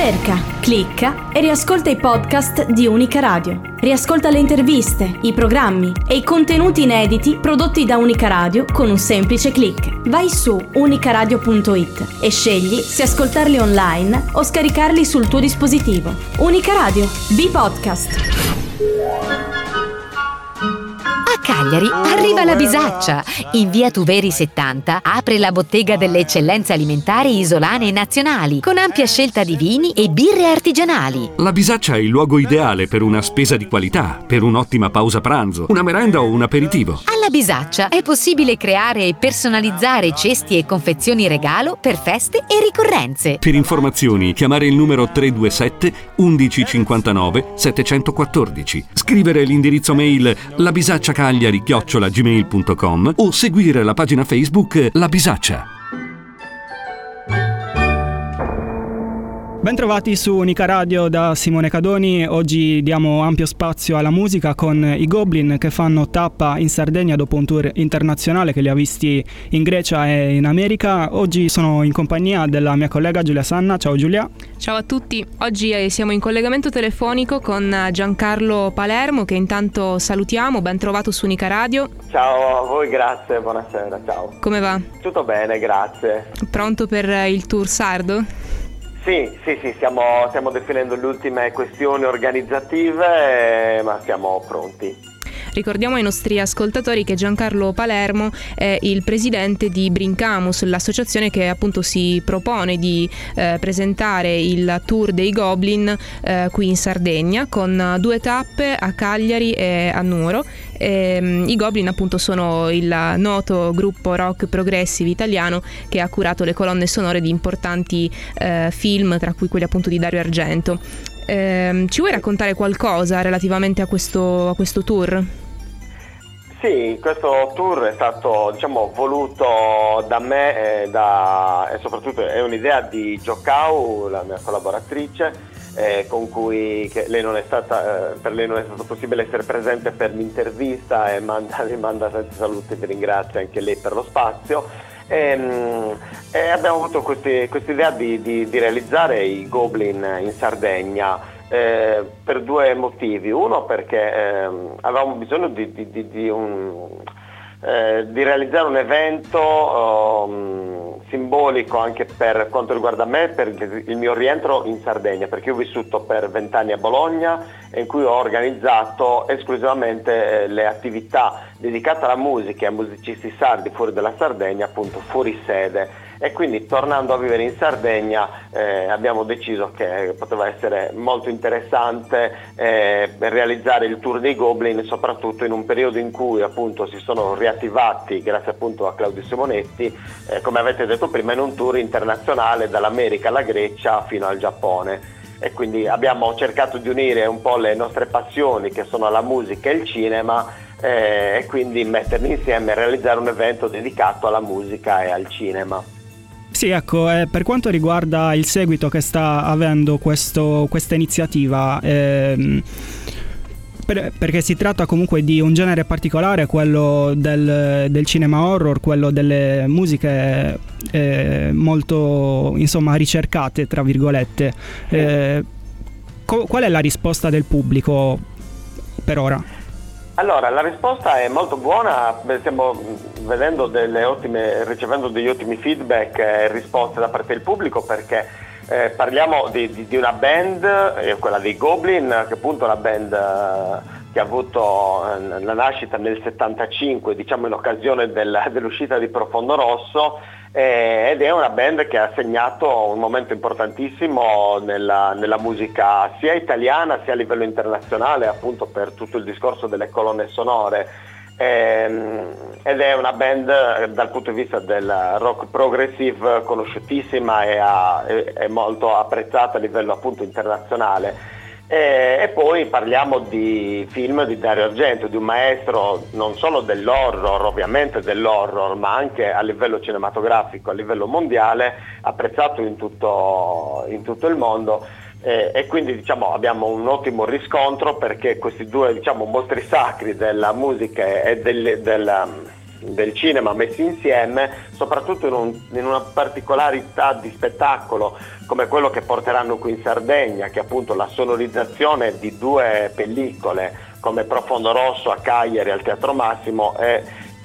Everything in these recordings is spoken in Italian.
Cerca, clicca e riascolta i podcast di Unica Radio. Riascolta le interviste, i programmi e i contenuti inediti prodotti da Unica Radio con un semplice click. Vai su unicaradio.it e scegli se ascoltarli online o scaricarli sul tuo dispositivo. Unica Radio, B-Podcast. A Cagliari arriva la Bisaccia. In via Tuveri 70 apre la bottega delle eccellenze alimentari isolane e nazionali, con ampia scelta di vini e birre artigianali. La Bisaccia è il luogo ideale per una spesa di qualità, per un'ottima pausa pranzo, una merenda o un aperitivo. Alla Bisaccia è possibile creare e personalizzare cesti e confezioni regalo per feste e ricorrenze. Per informazioni chiamare il numero 327 1159 714, scrivere l'indirizzo mail labisacciacagliari@gmail.com o seguire la pagina Facebook La Bisaccia. Bentrovati su Unica Radio da Simone Cadoni. Oggi diamo ampio spazio alla musica con i Goblin, che fanno tappa in Sardegna dopo un tour internazionale che li ha visti in Grecia e in America. Oggi sono in compagnia della mia collega Giulia Sanna. Ciao Giulia. Ciao a tutti, oggi siamo in collegamento telefonico con Giancarlo Palermo, che intanto salutiamo. Ben trovato su Unica Radio. Ciao a voi, grazie, buonasera, ciao. Come va? Tutto bene, grazie. Pronto per il tour sardo? Sì, stiamo definendo le ultime questioni organizzative, ma siamo pronti. Ricordiamo ai nostri ascoltatori che Giancarlo Palermo è il presidente di Brincamus, l'associazione che appunto si propone di presentare il tour dei Goblin qui in Sardegna, con 2 tappe a Cagliari e a Nuoro. I Goblin appunto sono il noto gruppo rock progressive italiano che ha curato le colonne sonore di importanti film, tra cui quelli appunto di Dario Argento. Ci vuoi raccontare qualcosa relativamente a questo tour? Sì, questo tour è stato voluto da me e soprattutto è un'idea di Giocau, la mia collaboratrice, con cui per lei non è stato possibile essere presente per l'intervista e mi manda tanti saluti, vi ringrazio anche lei per lo spazio. E abbiamo avuto questa idea di realizzare i Goblin in Sardegna per 2 motivi. Uno, perché avevamo bisogno di realizzare un evento simbolico anche per quanto riguarda me, per il mio rientro in Sardegna, perché io ho vissuto per 20 anni a Bologna, in cui ho organizzato esclusivamente le attività dedicate alla musica e a musicisti sardi fuori dalla Sardegna, appunto fuori sede. E quindi, tornando a vivere in Sardegna, abbiamo deciso che poteva essere molto interessante realizzare il tour dei Goblin, soprattutto in un periodo in cui appunto si sono riattivati, grazie appunto a Claudio Simonetti, come avete detto prima, in un tour internazionale dall'America alla Grecia fino al Giappone. E quindi abbiamo cercato di unire un po' le nostre passioni, che sono la musica e il cinema, e quindi metterli insieme e realizzare un evento dedicato alla musica e al cinema. Sì, ecco, per quanto riguarda il seguito che sta avendo questa iniziativa, perché si tratta comunque di un genere particolare, quello del cinema horror, quello delle musiche molto, insomma, ricercate, tra virgolette. Qual è la risposta del pubblico per ora? Allora, la risposta è molto buona, stiamo ricevendo degli ottimi feedback e risposte da parte del pubblico, perché parliamo di una band, quella dei Goblin, che appunto è una band che ha avuto la nascita nel 75, diciamo in occasione dell'uscita di Profondo Rosso, ed è una band che ha segnato un momento importantissimo nella musica sia italiana sia a livello internazionale, appunto per tutto il discorso delle colonne sonore, ed è una band dal punto di vista del rock progressive conosciutissima e molto apprezzata a livello appunto internazionale. E poi parliamo di film di Dario Argento, di un maestro non solo dell'horror, ovviamente dell'horror, ma anche a livello cinematografico, a livello mondiale, apprezzato in tutto il mondo. E quindi diciamo abbiamo un ottimo riscontro, perché questi 2 mostri sacri della musica e del cinema messi insieme, soprattutto in una particolarità di spettacolo come quello che porteranno qui in Sardegna, che è appunto la sonorizzazione di 2 pellicole come Profondo Rosso a Cagliari al Teatro Massimo e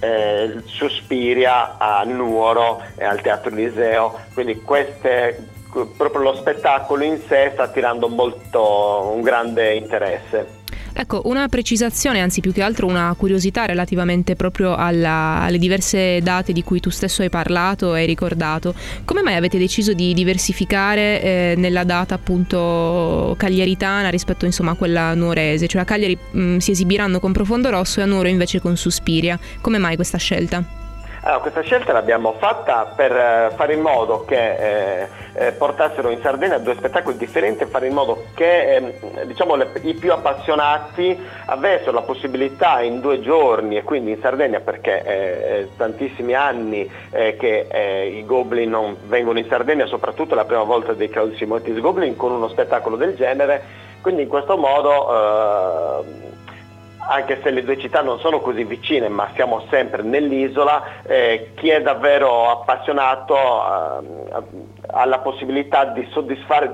Suspiria a Nuoro e al Teatro Eliseo. Quindi proprio lo spettacolo in sé sta attirando un grande interesse. Ecco, una precisazione, anzi più che altro una curiosità relativamente proprio alle diverse date di cui tu stesso hai parlato e hai ricordato. Come mai avete deciso di diversificare nella data appunto cagliaritana rispetto insomma a quella nuorese? Cioè a Cagliari si esibiranno con Profondo Rosso e a Nuoro invece con Suspiria. Come mai questa scelta? Allora, questa scelta l'abbiamo fatta per fare in modo che portassero in Sardegna 2 spettacoli differenti e fare in modo che i più appassionati avessero la possibilità in 2 giorni, e quindi in Sardegna, perché tantissimi anni che i Goblin non vengono in Sardegna, soprattutto la prima volta dei Claudio Simonetti Goblin con uno spettacolo del genere, quindi in questo modo anche se le 2 città non sono così vicine, ma siamo sempre nell'isola, chi è davvero appassionato ha la possibilità di soddisfare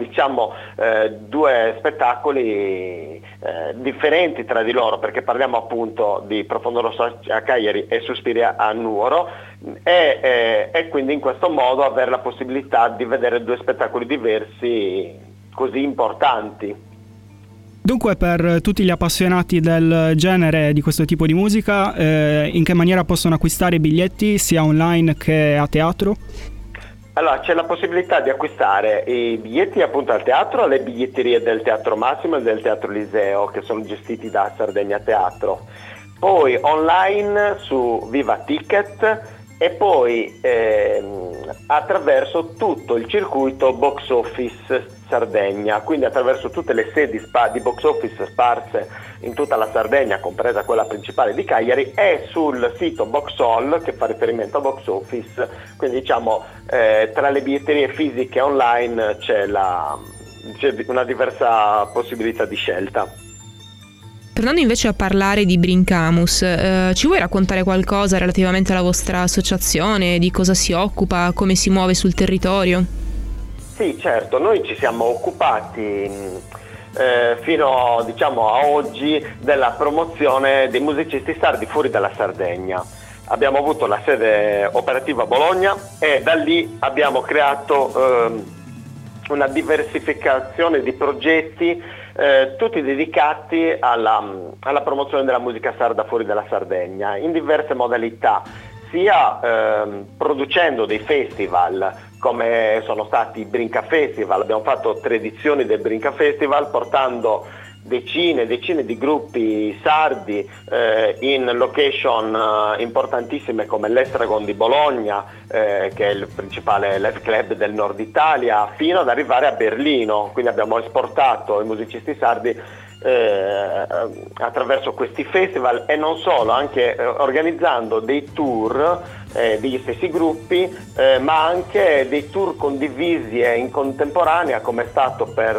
2 spettacoli differenti tra di loro, perché parliamo appunto di Profondo Rosso a Cagliari e Suspiria a Nuoro, e quindi in questo modo avere la possibilità di vedere 2 spettacoli diversi così importanti. Dunque, per tutti gli appassionati del genere, di questo tipo di musica, in che maniera possono acquistare i biglietti sia online che a teatro? Allora, c'è la possibilità di acquistare i biglietti appunto al teatro, alle biglietterie del Teatro Massimo e del Teatro Eliseo, che sono gestiti da Sardegna Teatro. Poi online su Viva Ticket e poi attraverso tutto il circuito Box Office Sardegna, quindi attraverso tutte le sedi di Box Office sparse in tutta la Sardegna, compresa quella principale di Cagliari, e sul sito Boxhall, che fa riferimento a Box Office. Quindi tra le biglietterie fisiche e online c'è una diversa possibilità di scelta. Tornando invece a parlare di Brincamus, ci vuoi raccontare qualcosa relativamente alla vostra associazione, di cosa si occupa, come si muove sul territorio? Sì, certo, noi ci siamo occupati fino a oggi della promozione dei musicisti sardi fuori dalla Sardegna. Abbiamo avuto la sede operativa a Bologna e da lì abbiamo creato una diversificazione di progetti tutti dedicati alla promozione della musica sarda fuori dalla Sardegna in diverse modalità, sia producendo dei festival come sono stati i Brinca Festival. Abbiamo fatto 3 edizioni del Brinca Festival portando decine di gruppi sardi in location importantissime come l'Estragon di Bologna, che è il principale live club del nord Italia, fino ad arrivare a Berlino. Quindi abbiamo esportato i musicisti sardi attraverso questi festival, e non solo, anche organizzando dei tour degli stessi gruppi, ma anche dei tour condivisi e in contemporanea, come è stato per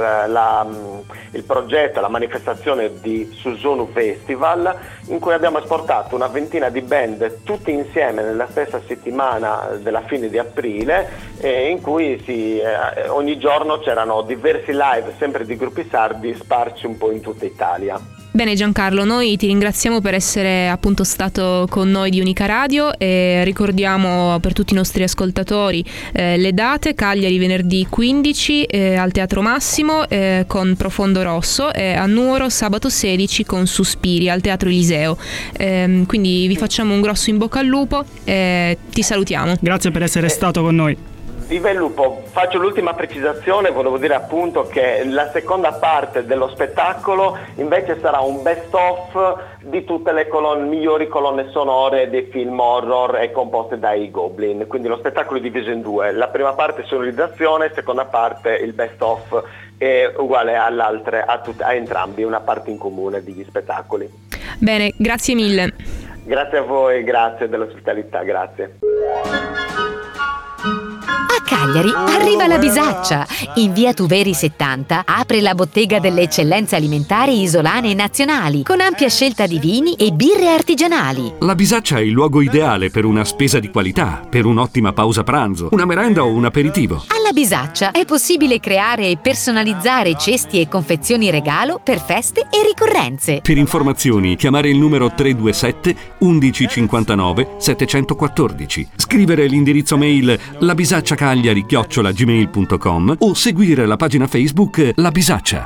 il progetto, la manifestazione di Susonu Festival, in cui abbiamo esportato una ventina di band tutti insieme nella stessa settimana della fine di aprile, in cui ogni giorno c'erano diversi live sempre di gruppi sardi sparsi un po' in tutta Italia. Bene Giancarlo, noi ti ringraziamo per essere appunto stato con noi di Unica Radio e ricordiamo per tutti i nostri ascoltatori le date: Cagliari venerdì 15 al Teatro Massimo con Profondo Rosso, e a Nuoro sabato 16 con Suspiria al Teatro Eliseo. Quindi vi facciamo un grosso in bocca al lupo e ti salutiamo. Grazie per essere stato con noi. Viva il lupo! Faccio l'ultima precisazione, volevo dire appunto che la seconda parte dello spettacolo invece sarà un best of di tutte le migliori colonne sonore dei film horror composte dai Goblin, quindi lo spettacolo è diviso in 2, la prima parte è sonorizzazione, seconda parte il best of è uguale all'altra, a entrambi, una parte in comune degli spettacoli. Bene, grazie mille. Grazie a voi, grazie dell'ospitalità, grazie. A Cagliari arriva la bisaccia. In via Tuveri 70 apre la bottega delle eccellenze alimentari isolane e nazionali, con ampia scelta di vini e birre artigianali. La bisaccia è il luogo ideale per una spesa di qualità, per un'ottima pausa pranzo, una merenda o un aperitivo. Alla bisaccia è possibile creare e personalizzare cesti e confezioni regalo per feste e ricorrenze. Per informazioni chiamare il numero 327 11 59 714, scrivere l'indirizzo mail labisacciacagliari@gmail.com o seguire la pagina Facebook La Bisaccia.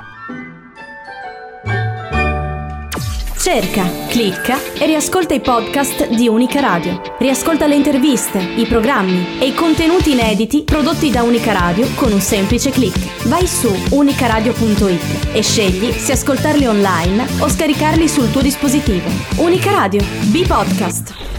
Cerca, clicca e riascolta i podcast di Unica Radio. Riascolta le interviste, i programmi e i contenuti inediti prodotti da Unica Radio con un semplice click. Vai su unicaradio.it e scegli se ascoltarli online o scaricarli sul tuo dispositivo. Unica Radio, B-Podcast.